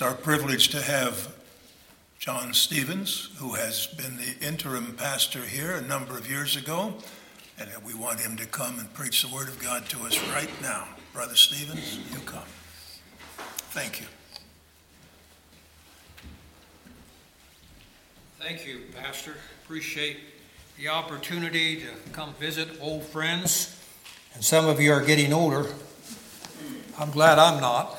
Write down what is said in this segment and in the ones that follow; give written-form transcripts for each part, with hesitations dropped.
It's our privilege to have John Stevens, who has been the interim pastor here a number of years ago, and we want him to come and preach the Word of God to us right now. Brother Stevens, you come. Thank you. Thank you, Pastor. Appreciate the opportunity to come visit old friends. And some of you are getting older. I'm glad I'm not.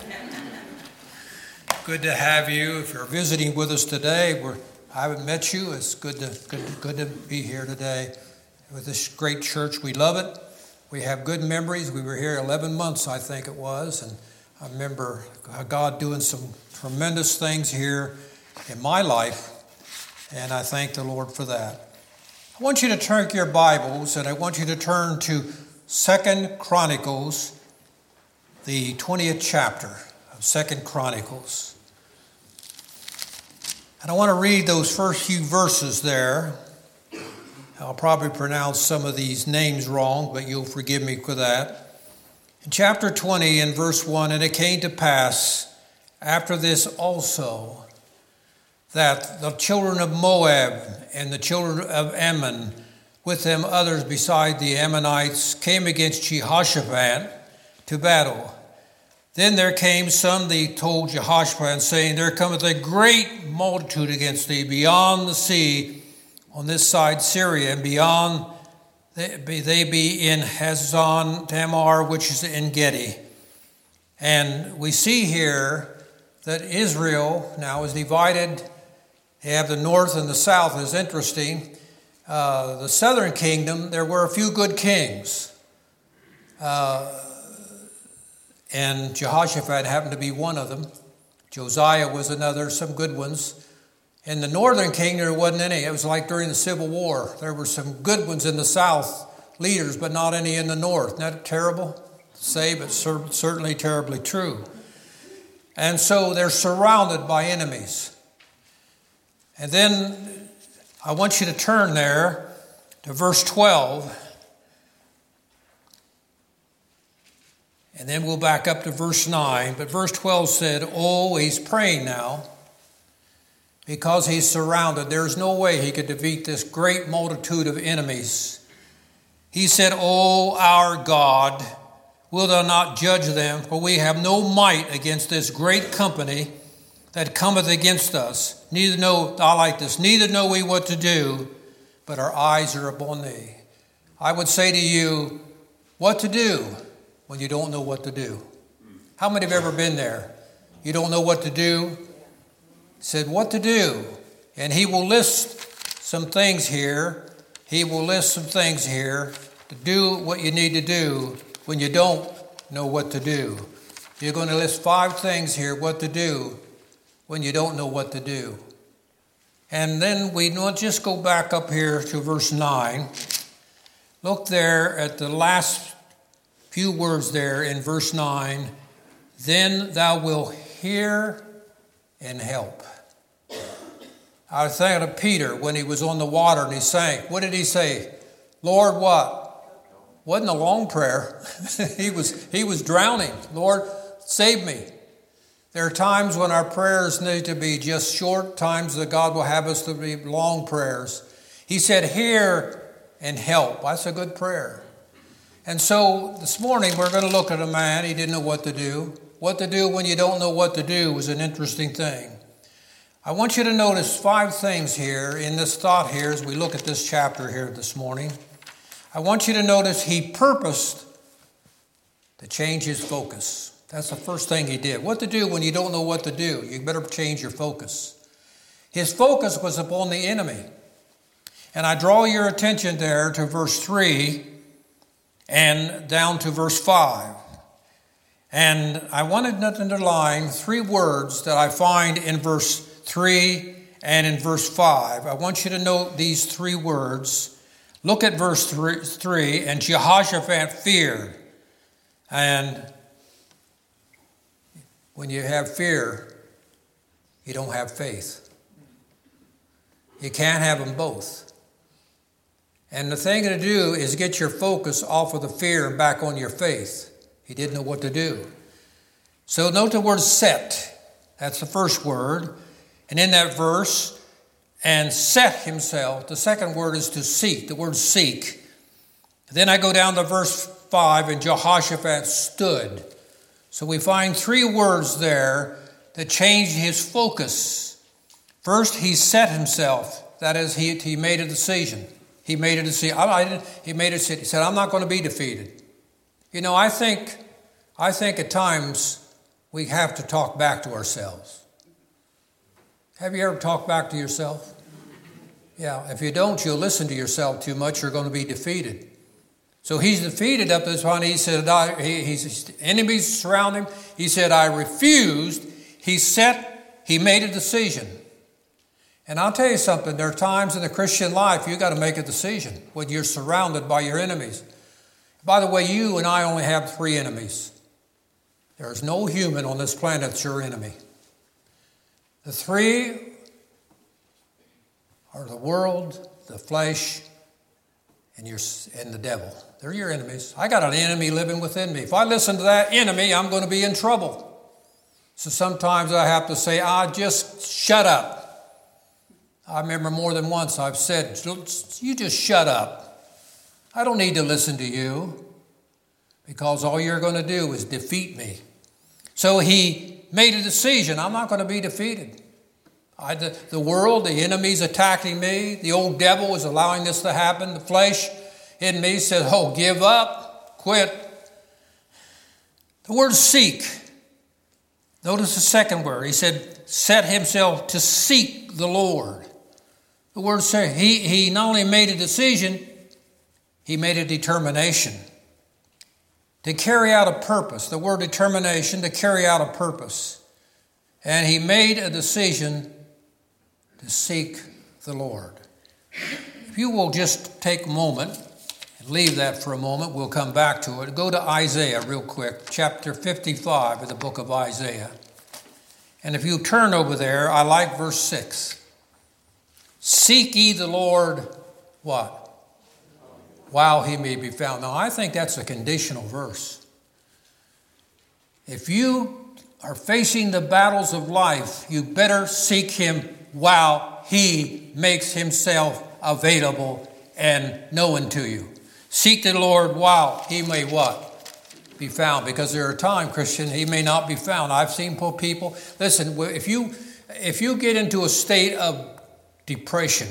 Good to have you. If you're visiting with us today, I haven't met you. It's good to be here today with this great church. We love it. We have good memories. We were here 11 months, I think it was, and I remember God doing some tremendous things here in my life, and I thank the Lord for that. I want you to turn your Bibles, and I want you to turn to 2 Chronicles, the 20th chapter of 2 Chronicles. And I want to read those first few verses there. I'll probably pronounce some of these names wrong, but you'll forgive me for that. In chapter 20 and verse 1, and it came to pass after this also that the children of Moab and the children of Ammon, with them others beside the Ammonites, came against Jehoshaphat to battle. Then there came some that told Jehoshaphat, saying, There cometh a great multitude against thee beyond the sea on this side Syria, and beyond they be in Hazon Tamar, which is in Gedi. And we see here that Israel now is divided. They have the north and the south. It's interesting. The southern kingdom, there were a few good kings. And Jehoshaphat happened to be one of them. Josiah was another, some good ones. In the northern kingdom, there wasn't any. It was like during the Civil War. There were some good ones in the south, leaders, but not any in the north. Isn't that terrible to say, but certainly terribly true. And so they're surrounded by enemies. And then I want you to turn there to verse 12. And then we'll back up to verse 9. But verse 12 said, Oh, he's praying now because he's surrounded. There's no way he could defeat this great multitude of enemies. He said, Oh, our God, wilt thou not judge them? For we have no might against this great company that cometh against us. Neither know we what to do, but our eyes are upon thee. I would say to you, what to do when you don't know what to do? How many have ever been there? You don't know what to do? He said, what to do? And he will list some things here. He will list some things here to do what you need to do when you don't know what to do. You're going to list 5 things here, what to do when you don't know what to do. And then we don't just go back up here to verse 9. Look there at the last few words there in verse 9. Then thou wilt hear and help. I was thinking of Peter when he was on the water and he sank. What did he say? Lord, what? Wasn't a long prayer. He was drowning. Lord, save me. There are times when our prayers need to be just short, times that God will have us to be long prayers. He said, hear and help. That's a good prayer. And so this morning we're going to look at a man. He didn't know what to do. What to do when you don't know what to do is an interesting thing. I want you to notice 5 things here in this thought here as we look at this chapter here this morning. I want you to notice he purposed to change his focus. That's the first thing he did. What to do when you don't know what to do? You better change your focus. His focus was upon the enemy. And I draw your attention there to verse 3 and down to verse 5. And I wanted to underline 3 words that I find in verse 3 and in verse 5. I want you to note these 3 words. Look at verse 3, and Jehoshaphat feared. And when you have fear, you don't have faith. You can't have them both. And the thing to do is get your focus off of the fear and back on your faith. He didn't know what to do. So note the word set. That's the first word. And in that verse, and set himself, the second word is to seek, the word seek. Then I go down to verse 5, and Jehoshaphat stood. So we find three words there that change his focus. First, he set himself. That is, he made a decision. He made a decision. He made a decision. He said, I'm not going to be defeated. You know, I think at times we have to talk back to ourselves. Have you ever talked back to yourself? Yeah, if you don't, you'll listen to yourself too much, you're going to be defeated. So he's defeated up to this point. He said, his enemies surround him. He said, I refused. He made a decision. And I'll tell you something, there are times in the Christian life you got to make a decision when you're surrounded by your enemies. By the way, you and I only have 3 enemies. There is no human on this planet that's your enemy. The 3 are the world, the flesh, and the devil. They're your enemies. I got an enemy living within me. If I listen to that enemy, I'm going to be in trouble. So sometimes I have to say, just shut up. I remember more than once I've said, you just shut up. I don't need to listen to you because all you're going to do is defeat me. So he made a decision. I'm not going to be defeated. The world, the enemy's attacking me. The old devil is allowing this to happen. The flesh in me says, give up, quit. The word seek. Notice the second word. He said, set himself to seek the Lord. The word says he not only made a decision, he made a determination to carry out a purpose. The word determination, to carry out a purpose. And he made a decision to seek the Lord. If you will just take a moment and leave that for a moment, we'll come back to it. Go to Isaiah real quick, chapter 55 of the book of Isaiah. And if you turn over there, I like verse 6. Seek ye the Lord, what? While he may be found. Now, I think that's a conditional verse. If you are facing the battles of life, you better seek him while he makes himself available and known to you. Seek the Lord while he may what? Be found. Because there are times, Christian, he may not be found. I've seen poor people. Listen, if you get into a state of depression,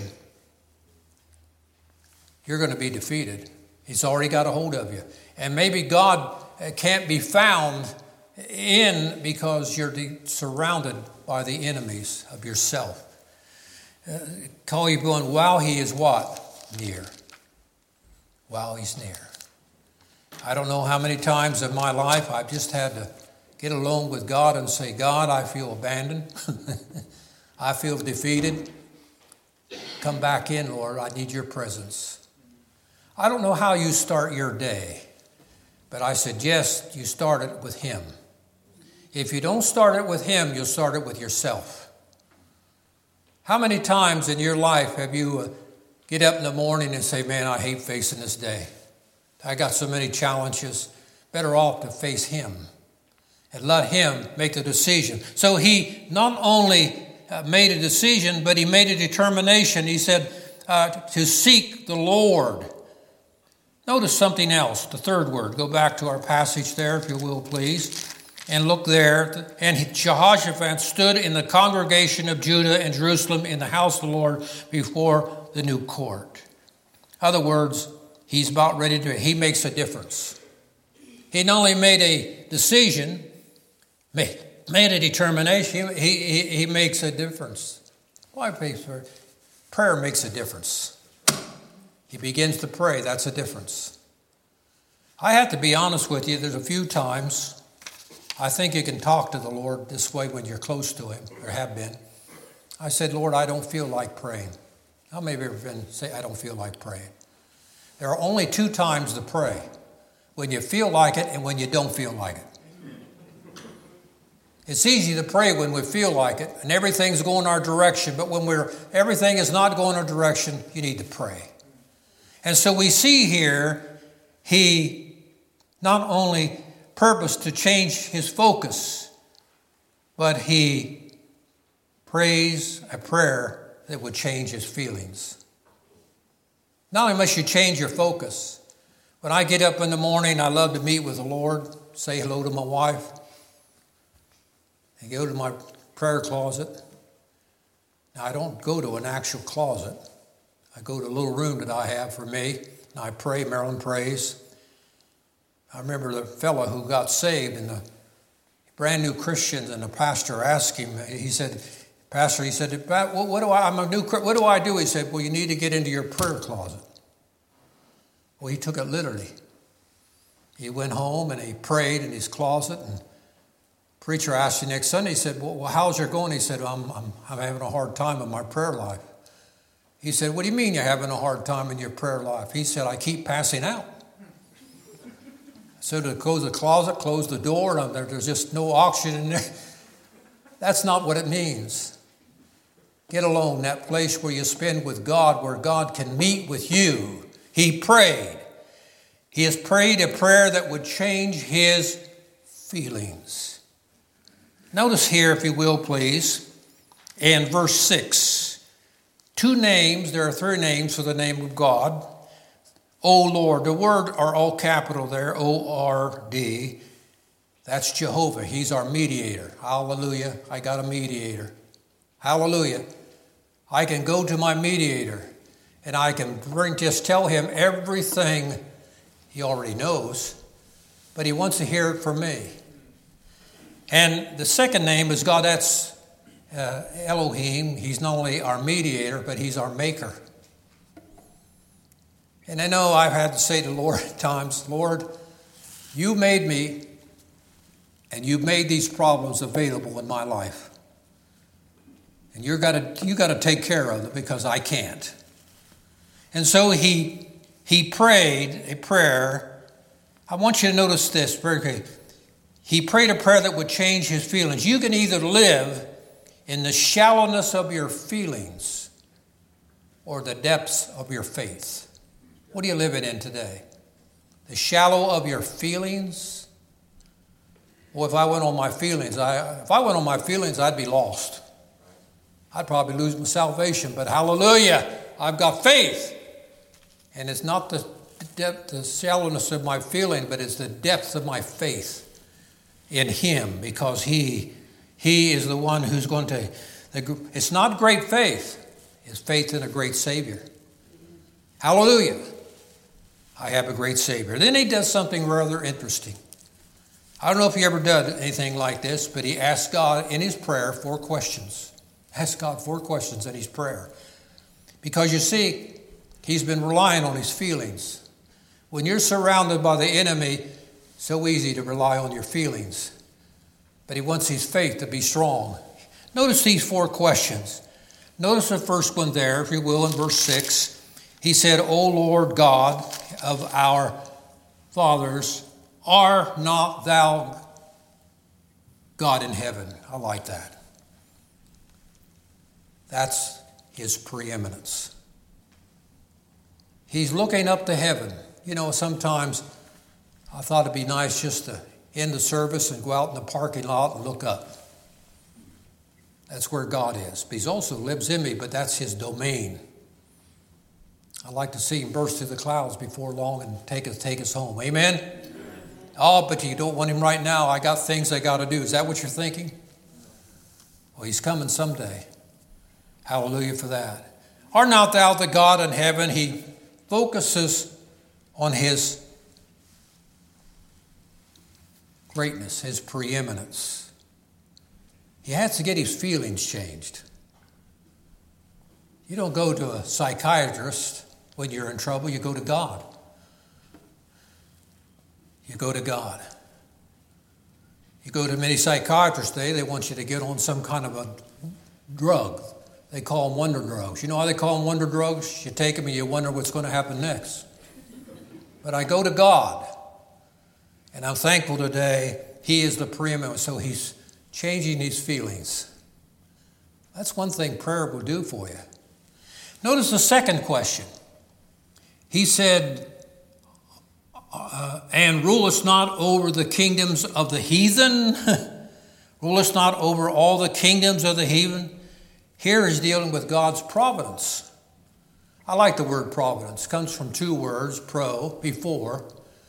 you're going to be defeated. He's already got a hold of you. And maybe God can't be found in because you're surrounded by the enemies of yourself. Call you going, while he is what? Near. While he's near. I don't know how many times in my life I've just had to get alone with God and say, God, I feel abandoned. I feel defeated. Come back in, Lord. I need your presence. I don't know how you start your day, but I suggest you start it with him. If you don't start it with him, you'll start it with yourself. How many times in your life have you get up in the morning and say, man, I hate facing this day. I got so many challenges. Better off to face him and let him make the decision. So he not only made a decision, but he made a determination. He said to seek the Lord. Notice something else, the third word. Go back to our passage there, if you will, please. And look there. And Jehoshaphat stood in the congregation of Judah and Jerusalem in the house of the Lord before the new court. In other words, he's about ready to, he makes a difference. He not only made a decision, made a determination, he makes a difference. Why prayer makes a difference. He begins to pray, that's a difference. I have to be honest with you, there's a few times I think you can talk to the Lord this way when you're close to him, or have been. I said, Lord, I don't feel like praying. How many of you have ever been say, I don't feel like praying? There are only 2 times to pray. When you feel like it and when you don't feel like it. It's easy to pray when we feel like it and everything's going our direction, but when everything is not going our direction, you need to pray. And so we see here, he not only purposed to change his focus, but he prays a prayer that would change his feelings. Not only must you change your focus. When I get up in the morning, I love to meet with the Lord, say hello to my wife, and go to my prayer closet. Now, I don't go to an actual closet. I go to a little room that I have for me, and I pray. Marilyn prays. I remember the fellow who got saved, and the brand new Christians, and the pastor asked him, he said, Pastor, he said, what do I do? He said, well, you need to get into your prayer closet. Well, he took it literally. He went home and he prayed in his closet, and the preacher asked him next Sunday, he said, well, how's your going? He said, I'm having a hard time in my prayer life. He said, what do you mean you're having a hard time in your prayer life? He said, I keep passing out. So to close the closet, close the door, and there's just no oxygen in there. That's not what it means. Get alone, that place where you spend with God, where God can meet with you. He prayed. He has prayed a prayer that would change his feelings. Notice here, if you will, please, in verse 6, 2 names, there are 3 names for the name of God. O Lord, the word are all capital there, O-R-D. That's Jehovah. He's our mediator. Hallelujah. I got a mediator. Hallelujah. I can go to my mediator and I can just tell him everything he already knows, but he wants to hear it from me. And the second name is God. That's Elohim. He's not only our mediator, but he's our maker. And I know I've had to say to the Lord at times, Lord, you made me, and you've made these problems available in my life. And you got to take care of them because I can't. And so he prayed a prayer. I want you to notice this very quickly. He prayed a prayer that would change his feelings. You can either live in the shallowness of your feelings or the depths of your faith. What are you living in today? The shallow of your feelings? Well, if I went on my feelings, I'd be lost. I'd probably lose my salvation, but hallelujah, I've got faith. And it's not the shallowness of my feeling, but it's the depth of my faith in him, because he is the one who's going to, it's not great faith, it's faith in a great Savior. Hallelujah. I have a great Savior. Then he does something rather interesting. I don't know if he ever did anything like this, but he asked God in his prayer 4 questions. Asked God 4 questions in his prayer. Because you see, he's been relying on his feelings. When you're surrounded by the enemy, so easy to rely on your feelings. But he wants his faith to be strong. Notice these 4 questions. Notice the first one there, if you will, in verse 6. He said, O Lord God of our fathers, art not thou God in heaven? I like that. That's his preeminence. He's looking up to heaven. You know, sometimes I thought it'd be nice just to end the service and go out in the parking lot and look up. That's where God is. He also lives in me, but that's his domain. I'd like to see him burst through the clouds before long and take us home. Amen? Oh, but you don't want him right now. I got things I got to do. Is that what you're thinking? Well, he's coming someday. Hallelujah for that. Art not thou the God in heaven? He focuses on his greatness, his preeminence. He has to get his feelings changed. You don't go to a psychiatrist when you're in trouble. You go to God. You go to God. You go to many psychiatrists today, they want you to get on some kind of a drug. They call them wonder drugs. You know how they call them wonder drugs? You take them and you wonder what's going to happen next. But I go to God. And I'm thankful today he is the preeminent. So he's changing his feelings. That's one thing prayer will do for you. Notice the second question. He said, and rulest not over the kingdoms of the heathen? Rulest not over all the kingdoms of the heathen? Here he's dealing with God's providence. I like the word providence. It comes from two words, before,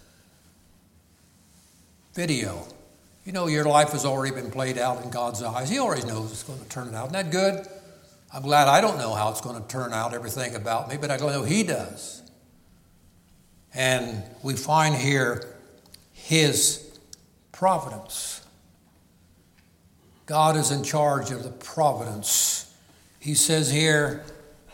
video. You know your life has already been played out in God's eyes. He already knows it's going to turn out. Isn't that good? I'm glad I don't know how it's going to turn out, everything about me, but I know He does. And we find here His providence. God is in charge of the providence. He says here,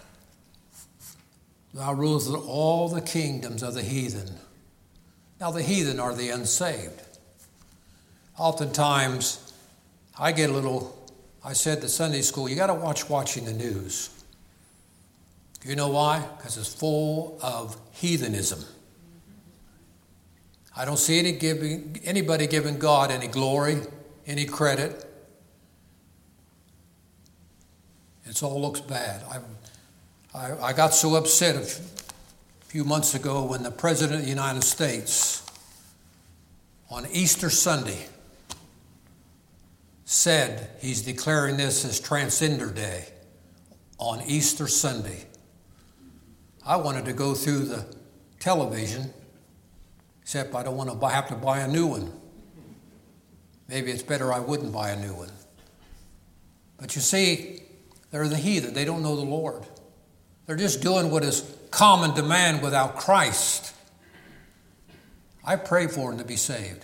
Thou rulest all the kingdoms of the heathen. Now the heathen are the unsaved. Oftentimes, I said to Sunday school, you got to watching the news. You know why? Because it's full of heathenism. I don't see anybody giving God any glory, any credit. It all looks bad. I got so upset a few months ago when the President of the United States, on Easter Sunday, said he's declaring this as Transgender Day on Easter Sunday. I wanted to go through the television, except I don't want to have to buy a new one. Maybe it's better I wouldn't buy a new one. But you see, they're the heathen. They don't know the Lord. They're just doing what is common to man without Christ. I pray for them to be saved.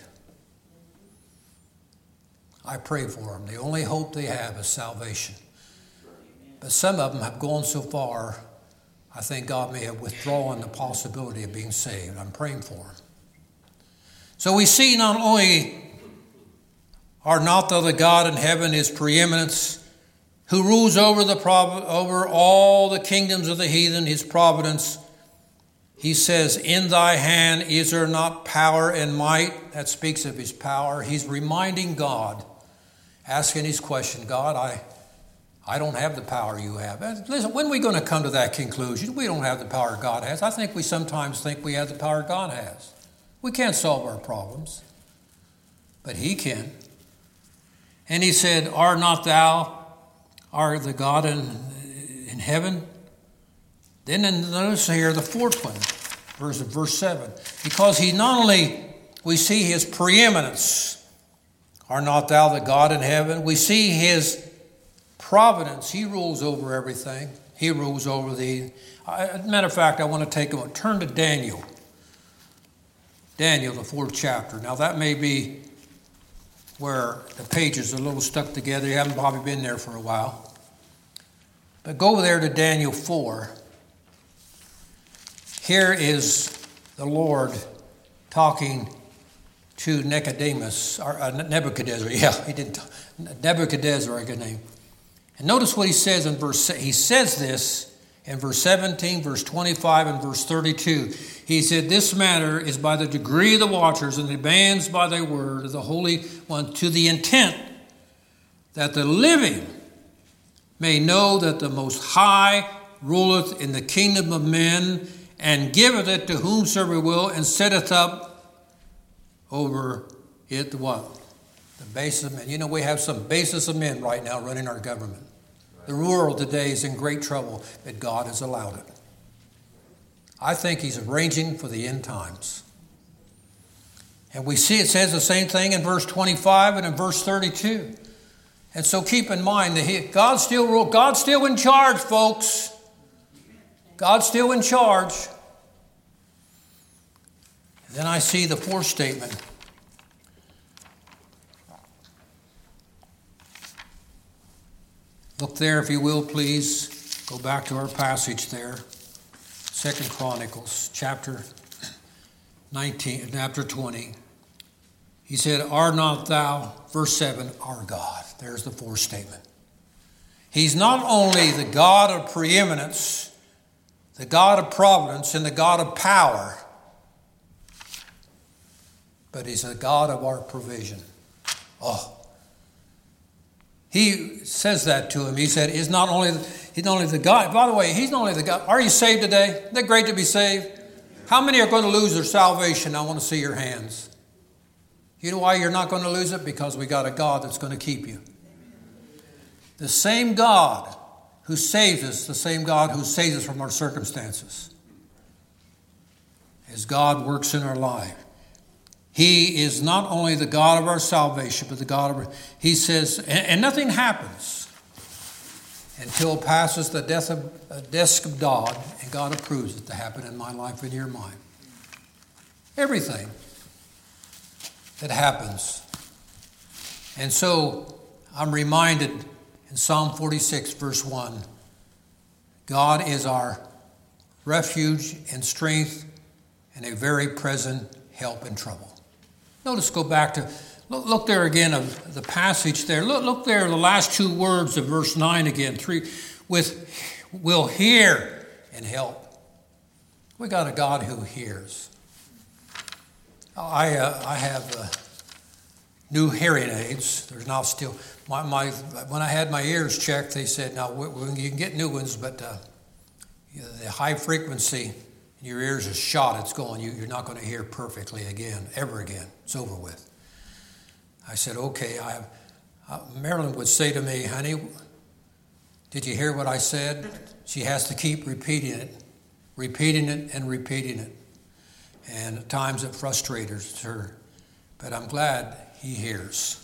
I pray for them. The only hope they have is salvation. But some of them have gone so far, I think God may have withdrawn the possibility of being saved. I'm praying for them. So we see not only are not the God in heaven His preeminence, who rules over all the kingdoms of the heathen, His providence. He says, in Thy hand is there not power and might? That speaks of His power. He's reminding God, asking His question, God, I don't have the power You have. Listen, when are we going to come to that conclusion? We don't have the power God has. I think we sometimes think we have the power God has. We can't solve our problems, but He can. And He said, Art not Thou are the God in heaven? Then notice here the fourth one, verse 7. Because He not only, we see His preeminence, are not Thou the God in heaven? We see His providence. He rules over everything. He rules over as a matter of fact, I want to turn to Daniel. Daniel, the 4th chapter. Now that may be where the pages are a little stuck together. You haven't probably been there for a while. But go there to Daniel 4. Here is the Lord talking to Nebuchadnezzar. Yeah, he didn't. Nebuchadnezzar, a good name. And notice what he says in verse. He says this in verse 17, verse 25, and verse 32. He said, "This matter is by the degree of the watchers, and demands by thy word of the Holy One, to the intent that the living may know that the Most High ruleth in the kingdom of men, and giveth it to whomsoever he will, and setteth up over it what? The base of men." You know, we have some basis of men right now running our government. The world today is in great trouble, but God has allowed it. I think He's arranging for the end times. And we see it says the same thing in verse 25 and in verse 32. And so keep in mind that God's still rules. God's still in charge, folks. God's still in charge. Then I see the fourth statement. Look there, if you will, please. Go back to our passage there. 2 Chronicles, chapter 19, chapter 20. He said, "Art not thou," verse 7, "our God." There's the fourth statement. He's not only the God of preeminence, the God of providence, and the God of power, but He's the God of our provision. Oh. He says that to him. He said, he's not only the God. By the way, He's not only the God. Are you saved today? Isn't it great to be saved? How many are going to lose their salvation? I want to see your hands. You know why you're not going to lose it? Because we got a God that's going to keep you. The same God who saves us, the same God who saves us from our circumstances. As God works in our life. He is not only the God of our salvation, but the God of our... He says, and nothing happens until it passes the desk of God, and God approves it to happen in my life and your mind. Everything that happens. And so I'm reminded in Psalm 46, verse 1, God is our refuge and strength and a very present help in trouble. Notice, go back to, look there again of the passage there. Look there, the last two words of verse 9 again. 3, will hear and help. We got a God who hears. I have new hearing aids. There's now still, when I had my ears checked, they said, now you can get new ones, but the high frequency in your ears is shot. It's going. You're not going to hear perfectly again, ever again. It's over with. I said, okay. Marilyn would say to me, honey, did you hear what I said? She has to keep repeating it and repeating it. And at times it frustrates her. But I'm glad he hears.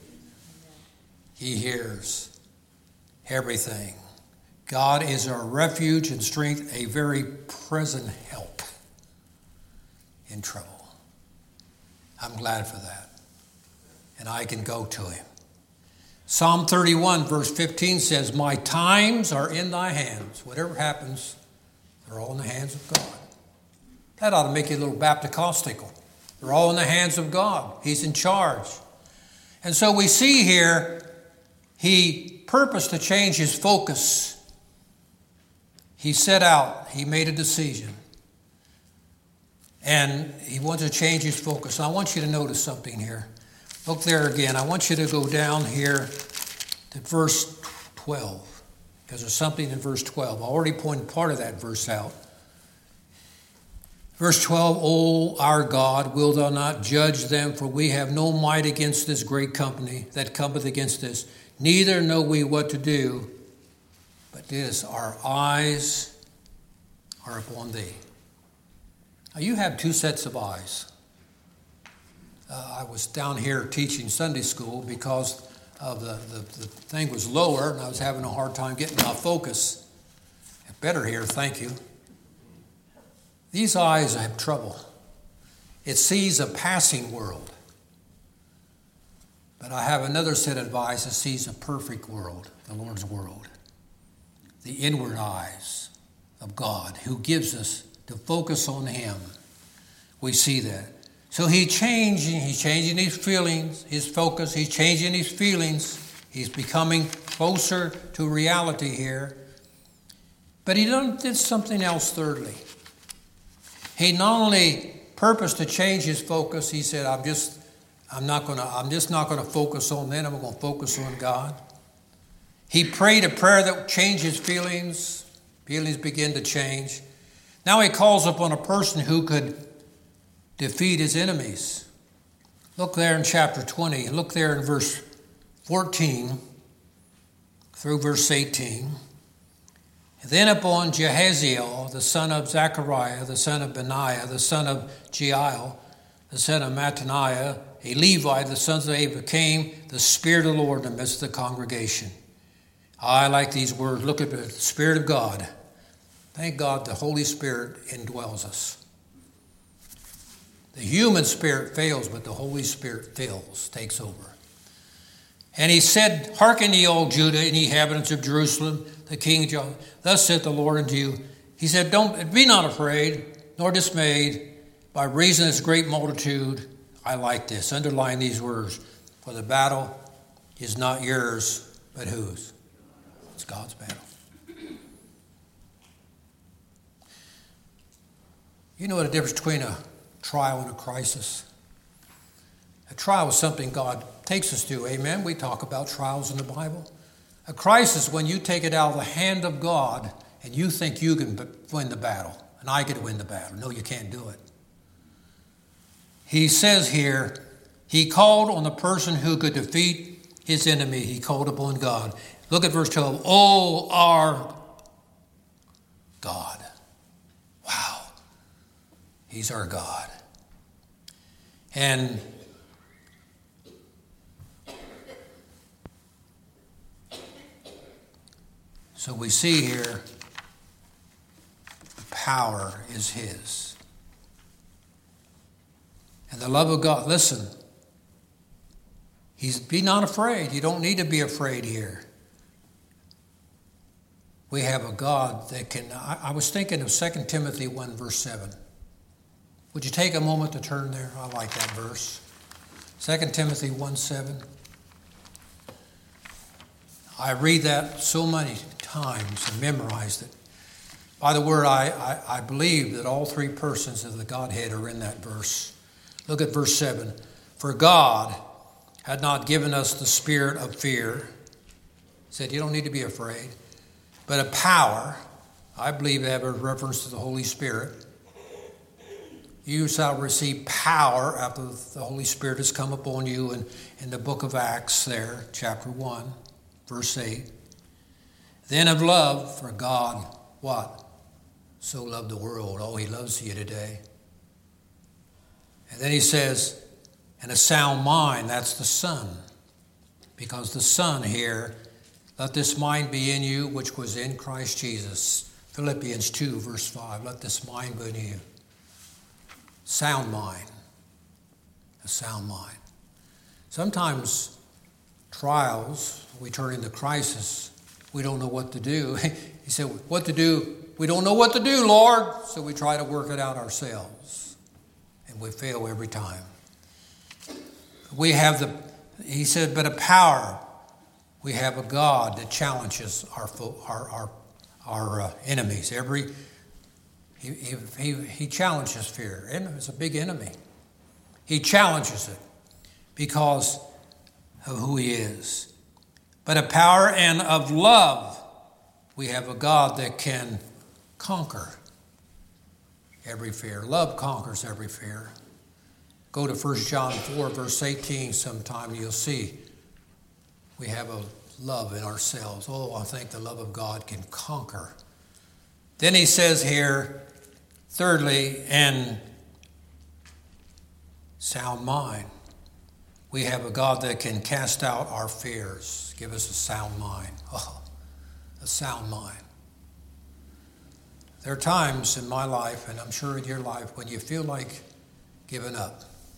He hears everything. God is our refuge and strength, a very present help in trouble. I'm glad for that. And I can go to him. Psalm 31, verse 15 says, my times are in thy hands. Whatever happens, they're all in the hands of God. That ought to make you a little Bapticostical. They're all in the hands of God. He's in charge. And so we see here, he purposed to change his focus. He set out, he made a decision, and he wanted to change his focus. I want you to notice something here. Look there again. I want you to go down here to verse 12, because there's something in verse 12. I already pointed part of that verse out. Verse 12, O our God, wilt thou not judge them? For we have no might against this great company that cometh against us. Neither know we what to do. But this, our eyes are upon thee. Now you have two sets of eyes. I was down here teaching Sunday school because of the thing was lower and I was having a hard time getting my focus. Better here, thank you. These eyes have trouble. It sees a passing world. But I have another set of eyes that sees a perfect world, the Lord's world. The inward eyes of God who gives us to focus on him. We see that. So he's changing his feelings, his focus. He's changing his feelings. He's becoming closer to reality here. But he did something else thirdly. He not only purposed to change his focus, he said, I'm just not going to focus on them. I'm going to focus on God. He prayed a prayer that changed his feelings. Feelings begin to change. Now he calls upon a person who could defeat his enemies. Look there in chapter 20. Look there in verse 14 through verse 18. Then upon Jehaziel, the son of Zechariah, the son of Benaiah, the son of Jeiel, the son of Mattaniah, a Levite, the sons of Ava, came the Spirit of the Lord in the midst of the congregation. I like these words. Look at the Spirit of God. Thank God the Holy Spirit indwells us. The human spirit fails, but the Holy Spirit fills, takes over. And he said, Hearken ye all Judah and ye inhabitants of Jerusalem, the king John. Thus saith the Lord unto you. He said, be not afraid, nor dismayed, by reason of this great multitude. I like this. Underline these words. For the battle is not yours, but whose? It's God's battle. You know the difference between a trial and a crisis? A trial is something God takes us to. Amen? We talk about trials in the Bible. A crisis when you take it out of the hand of God and you think you can win the battle and I get to win the battle. No, you can't do it. He says here, he called on the person who could defeat his enemy. He called upon God. Look at verse 12. Oh, our God. Wow. He's our God. And so we see here, the power is his. And the love of God, listen, be not afraid. You don't need to be afraid here. We have a God that can, I was thinking of 2 Timothy 1 verse 7. Would you take a moment to turn there? I like that verse. 2 Timothy 1:7. I read that so many times and memorized it. By the word, I believe that all three persons of the Godhead are in that verse. Look at verse 7. For God had not given us the spirit of fear. He said, you don't need to be afraid. But of power. I believe they have a reference to the Holy Spirit. You shall receive power after the Holy Spirit has come upon you. And in the book of Acts there, chapter 1, verse 8. Then of love, for God, what? So loved the world. Oh, he loves you today. And then he says, and a sound mind, that's the Son. Because the Son here, let this mind be in you, which was in Christ Jesus. Philippians 2, verse 5, let this mind be in you. Sound mind. A sound mind. Sometimes trials, we turn into crisis. We don't know what to do. He said, what to do? We don't know what to do, Lord. So we try to work it out ourselves. And we fail every time. We have he said, but a power. We have a God that challenges our enemies. He challenges fear. It's a big enemy. He challenges it because of who he is. But of power and of love, we have a God that can conquer every fear. Love conquers every fear. Go to 1 John 4, verse 18 sometime, you'll see we have a love in ourselves. Oh, I think the love of God can conquer. Then he says here, thirdly, and sound mind. We have a God that can cast out our fears, give us a sound mind. Oh, a sound mind. There are times in my life, and I'm sure in your life, when you feel like giving up.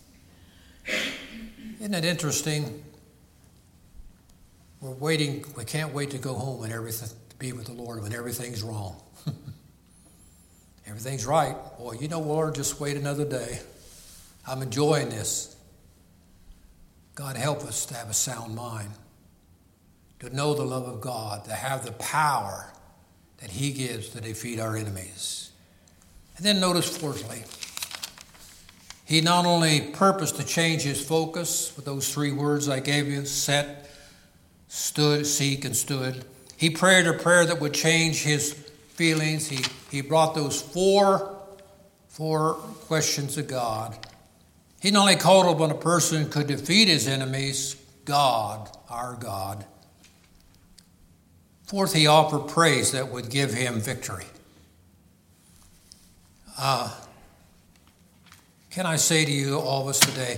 Isn't it interesting? We're waiting, we can't wait to go home and everything, to be with the Lord when everything's wrong. Everything's right. Boy, you know, Lord, just wait another day. I'm enjoying this. God help us to have a sound mind, to know the love of God, to have the power that he gives to defeat our enemies. And then notice fourthly, he not only purposed to change his focus with those three words I gave you, set, stood, seek, and stood. He prayed a prayer that would change his feelings. He brought those four questions to God. He not only called upon a person who could defeat his enemies, God, our God. Fourth, he offered praise that would give him victory. Can I say to you, all of us today,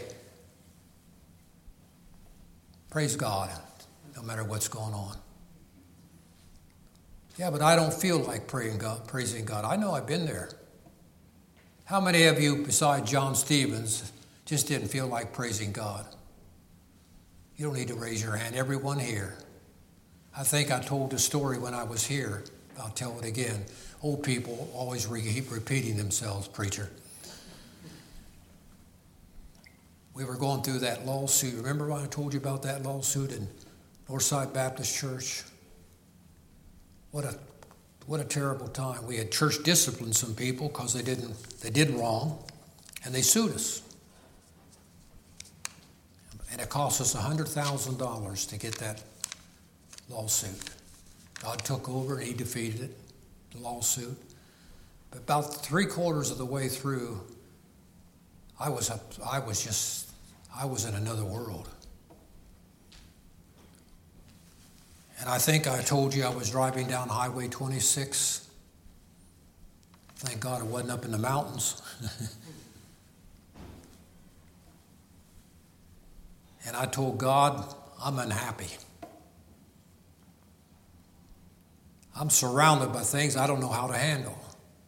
praise God, no matter what's going on. Yeah, but I don't feel like praising God. I know I've been there. How many of you, besides John Stevens, just didn't feel like praising God? You don't need to raise your hand. Everyone here. I think I told the story when I was here. I'll tell it again. Old people always keep repeating themselves, preacher. We were going through that lawsuit. Remember when I told you about that lawsuit in Northside Baptist Church? What a terrible time. We had church disciplined some people because they did wrong, and they sued us. And it cost us $100,000 to get that lawsuit. God took over and he defeated it, the lawsuit. But about 3/4 of the way through, I was in another world. And I think I told you I was driving down Highway 26. Thank God it wasn't up in the mountains. And I told God, I'm unhappy. I'm surrounded by things I don't know how to handle.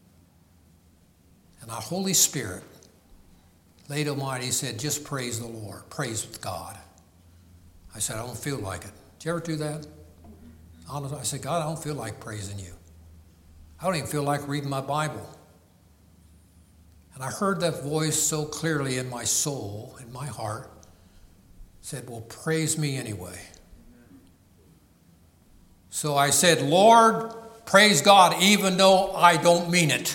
And our Holy Spirit laid on mine, he said, just praise the Lord, praise God. I said, I don't feel like it. Did you ever do that? Honestly, I said, God, I don't feel like praising you. I don't even feel like reading my Bible. And I heard that voice so clearly in my soul, in my heart, said, well, praise me anyway. So I said, Lord, praise God, even though I don't mean it.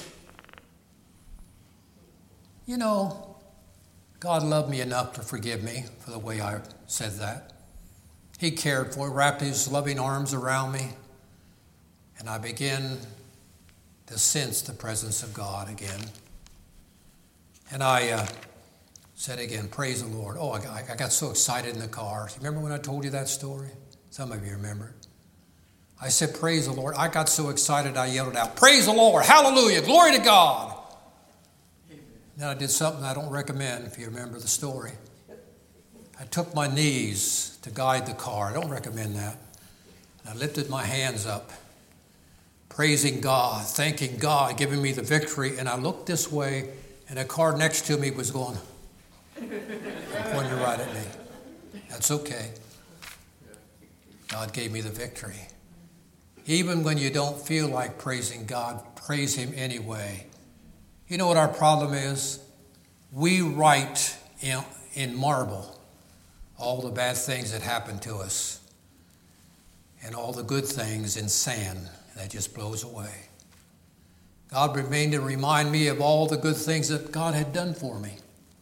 You know, God loved me enough to forgive me for the way I said that. He cared for me, wrapped his loving arms around me, and I began to sense the presence of God again. And I said again, praise the Lord. Oh, I got so excited in the car. Remember when I told you that story? Some of you remember it. I said, praise the Lord. I got so excited I yelled it out, praise the Lord, hallelujah, glory to God. Then I did something I don't recommend if you remember the story. I took my knees to guide the car. I don't recommend that. And I lifted my hands up, praising God, thanking God, giving me the victory. And I looked this way, and a car next to me was going, pointing right at me. That's okay. God gave me the victory. Even when you don't feel like praising God, praise him anyway. You know what our problem is? We write in marble all the bad things that happen to us and all the good things in sand that just blows away. God remained to remind me of all the good things that God had done for me.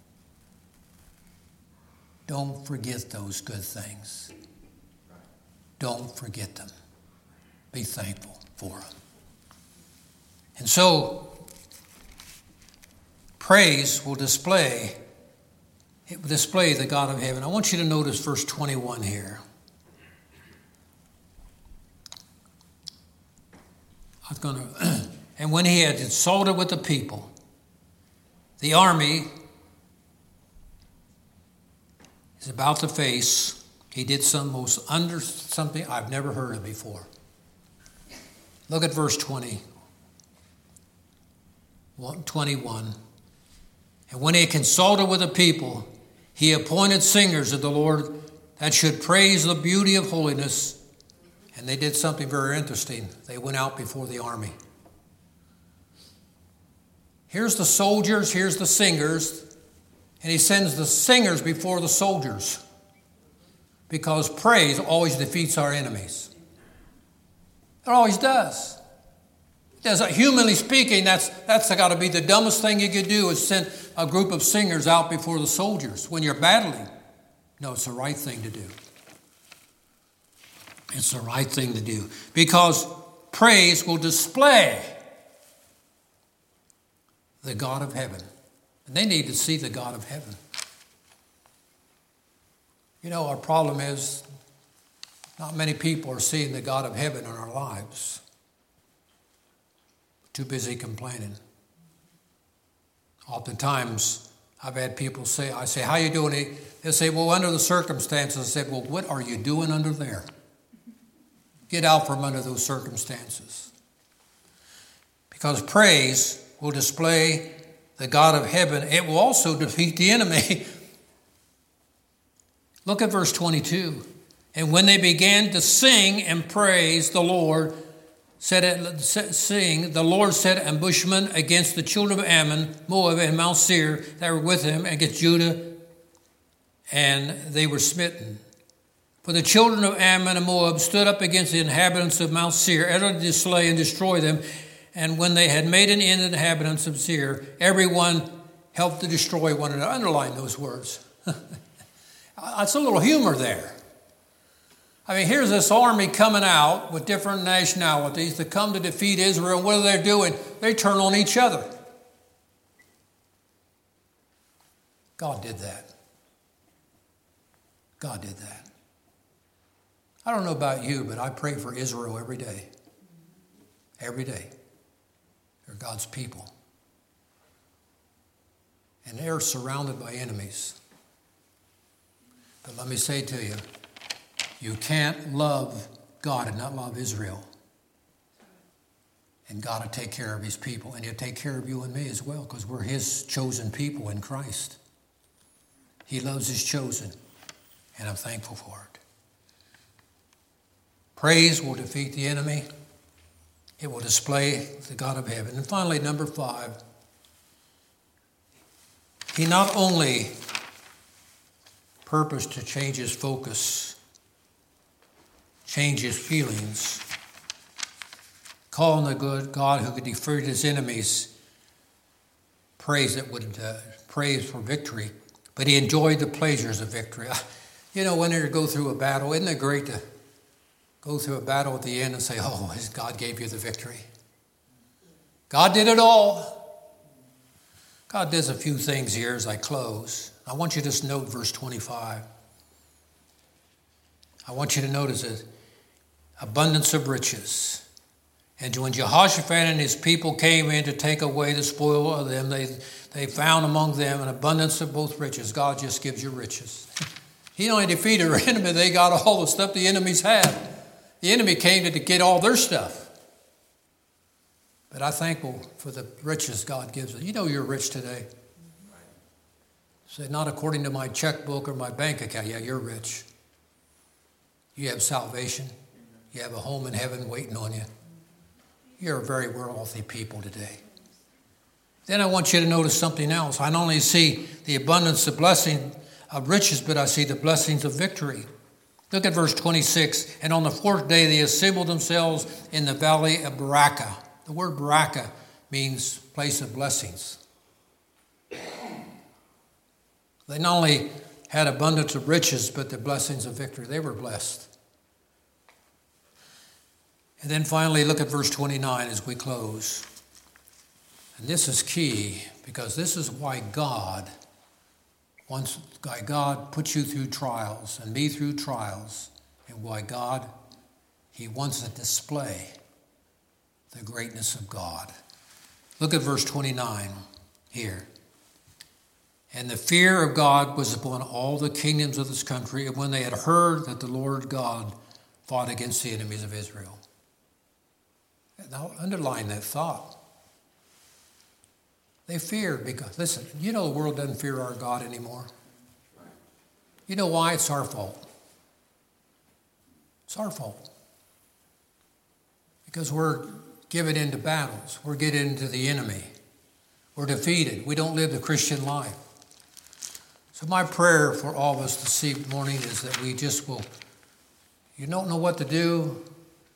Don't forget those good things. Don't forget them. Be thankful for them. And so, praise will display the God of heaven. I want you to notice verse 21 here. And when he had consulted with the people, the army is about to face, he did something I've never heard of before. Look at verse 21. And when he had consulted with the people, he appointed singers of the Lord that should praise the beauty of holiness. And they did something very interesting. They went out before the army. Here's the soldiers, here's the singers, and he sends the singers before the soldiers because praise always defeats our enemies. It always does. Humanly speaking, that's got to be the dumbest thing you could do is send a group of singers out before the soldiers when you're battling. No, it's the right thing to do. It's the right thing to do because praise will display the God of heaven. And they need to see the God of heaven. You know, our problem is not many people are seeing the God of heaven in our lives. Too busy complaining. Oftentimes, I've had people say, I say, how you doing? They say, well, under the circumstances. I said, well, what are you doing under there? Get out from under those circumstances. Because praise will display the God of heaven. It will also defeat the enemy. Look at verse 22. And when they began to sing and praise the Lord, the Lord set ambushment against the children of Ammon, Moab, and Mount Seir that were with him against Judah, and they were smitten. For the children of Ammon and Moab stood up against the inhabitants of Mount Seir, utterly to slay and destroy them. And when they had made an end of the inhabitants of Seir, everyone helped to destroy one another. Underline those words. It's a little humor there. I mean, here's this army coming out with different nationalities to come to defeat Israel. What are they doing? They turn on each other. God did that. God did that. I don't know about you, but I pray for Israel every day. Every day. They're God's people. And they're surrounded by enemies. But let me say to you, you can't love God and not love Israel. And God will take care of his people. And he'll take care of you and me as well, because we're his chosen people in Christ. He loves his chosen. And I'm thankful for it. Praise will defeat the enemy. It will display the God of heaven. And finally, number 5. He not only purposed to change his focus, change his feelings, call on the good God who could defeat his enemies, praise for victory, but he enjoyed the pleasures of victory. You know, when you go through a battle, isn't it great to go through a battle at the end and say, oh, God gave you the victory. God did it all. God does a few things here as I close. I want you to just note verse 25. I want you to notice it. Abundance of riches. And when Jehoshaphat and his people came in to take away the spoil of them, they found among them an abundance of both riches. God just gives you riches. He only defeated our enemy. They got all the stuff the enemies had. The enemy came to get all their stuff. But I'm thankful for the riches God gives us. You know you're rich today. Say, not according to my checkbook or my bank account. Yeah, you're rich. You have salvation. You have a home in heaven waiting on you. You're a very wealthy people today. Then I want you to notice something else. I not only see the abundance of blessing of riches, but I see the blessings of victory. Look at verse 26. And on the 4th day they assembled themselves in the valley of Barakah. The word Barakah means place of blessings. They not only had abundance of riches, but the blessings of victory. They were blessed. And then finally, look at verse 29 as we close. And this is key, because this is why God puts you through trials and me through trials, and why he wants to display the greatness of God. Look at verse 29 here. And the fear of God was upon all the kingdoms of this country, and when they had heard that the Lord God fought against the enemies of Israel. Now, underline that thought. They feared because, listen, you know the world doesn't fear our God anymore. You know why? It's our fault. It's our fault. Because we're given into battles. We're getting into the enemy. We're defeated. We don't live the Christian life. So my prayer for all of us this morning is that we just will, you don't know what to do.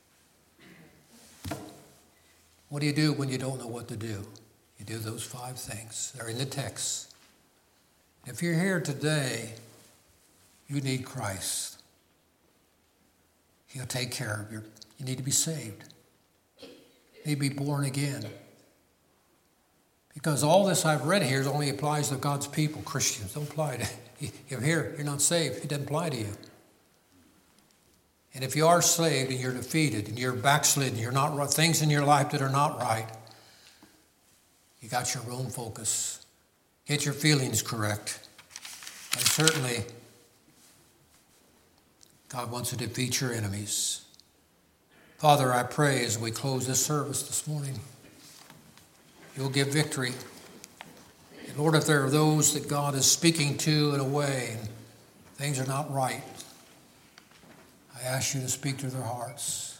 What do you do when you don't know what to do? You do those 5 things. They're in the text. If you're here today, you need Christ. He'll take care of you. You need to be saved. You need to be born again. Because all this I've read here only applies to God's people, Christians. Don't apply to you. You're here, you're not saved. It doesn't apply to you. And if you are saved and you're defeated and you're backslidden, you're not right, things in your life that are not right, you got your own focus. Get your feelings correct. And certainly, God wants to defeat your enemies. Father, I pray as we close this service this morning, you'll give victory. And Lord, if there are those that God is speaking to in a way and things are not right, I ask you to speak to their hearts.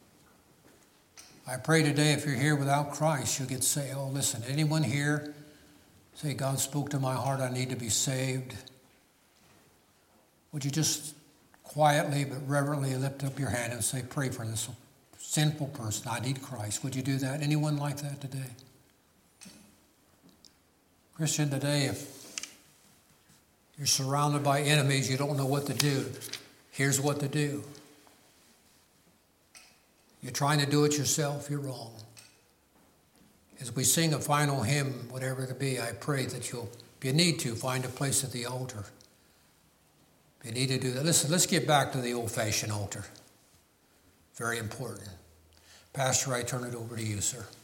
I pray today if you're here without Christ, you'll get saved. Oh, listen, anyone here say, God spoke to my heart, I need to be saved. Would you just quietly but reverently lift up your hand and say, pray for this sinful person. I need Christ. Would you do that? Anyone like that today? Christian, today, if you're surrounded by enemies, you don't know what to do, here's what to do. You're trying to do it yourself, you're wrong. As we sing a final hymn, whatever it be, I pray that you'll, if you need to, find a place at the altar. You need to do that. Listen, let's get back to the old-fashioned altar. Very important. Pastor, I turn it over to you, sir.